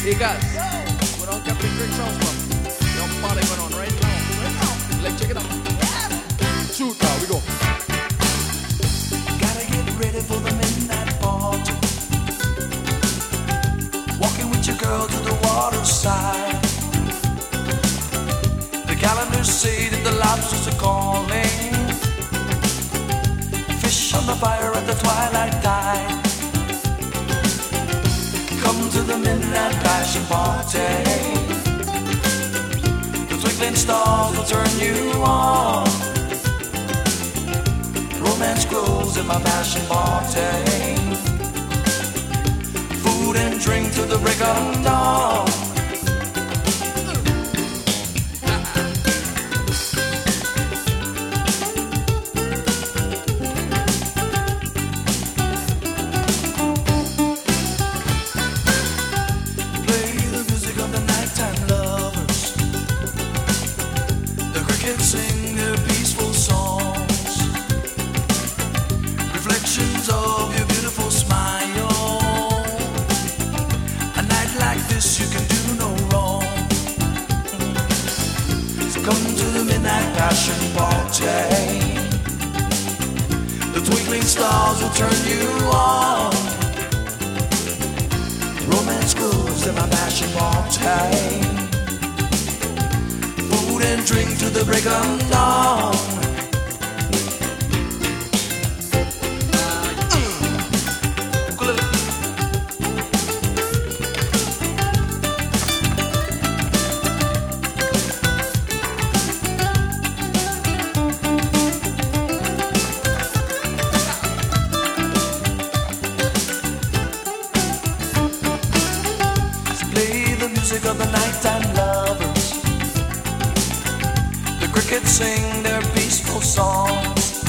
Hey guys, we're on Captain Greg Sounds Club. Your party going on right now. Let's check it out. Shoot now, we go. Gotta get ready for the midnight party. Walking with your girl to the waterside. The calendars say that the lobsters are calling. Fish on the fire at the twilight tide. Come to the midnight passion party. The twinkling stars will turn you on. Romance grows in my passion party. Food and drink till the break of dawn. Sing their peaceful songs, reflections of your beautiful smile. A night like this you can do no wrong. So come to the midnight passion party. The twinkling stars will turn you on. Romance grows in my passion party. Food and drink to the break of dawn. Play the music of the nighttime lovers. Crickets sing their peaceful songs,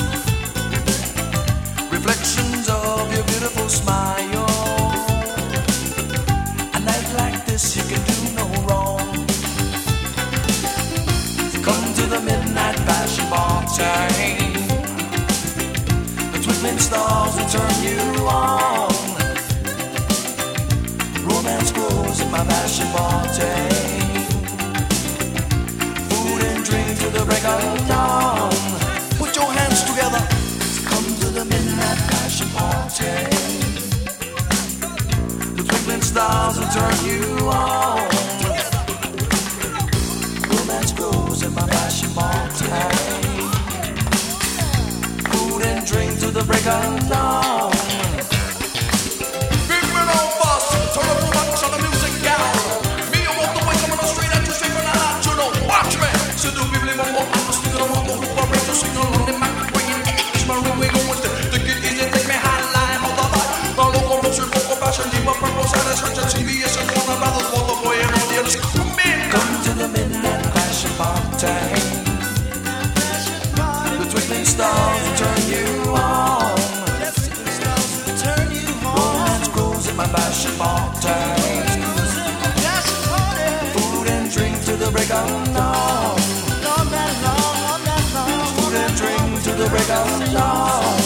reflections of your beautiful smile. A night like this you can do no wrong. Come to the midnight passion party. The twinkling stars will turn you on. Romance grows in my passion party. Drink to the break of dawn. Put your hands together. Come to the midnight passion party. The twinkling stars will turn you on. Romance grows in my passion party. Food and drink to the break of dawn. Big man on fast. Turn up the watch on the music down. Me, I walk the way coming on straight at you, straight from the hot journal. Watch me. So do we believe I'm still on the hoop, I'm ready to sing along in my bringing edge. My room we go with the get easy, take me high line, hold the vibe. My local motion, vocal passion, deep up purpose, and a search of CBS and Warner Brothers, for the boy and all the others. Come to the midnight passion party. The twinkling stars will turn you on. Romance grows in my passion party. Food and drink to the break of dawn. To the break of dawn.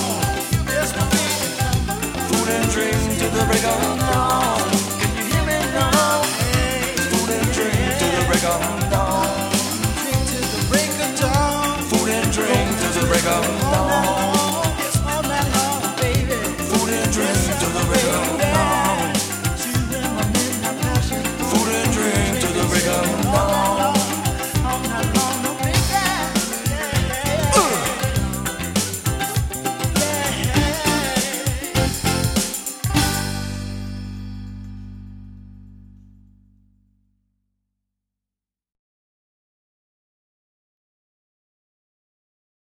Food and drink to the break of dawn. Can you hear me now? Food and drink to the break of dawn. Food and drink to the break of dawn. Food and drink to the break of dawn. Food and drink.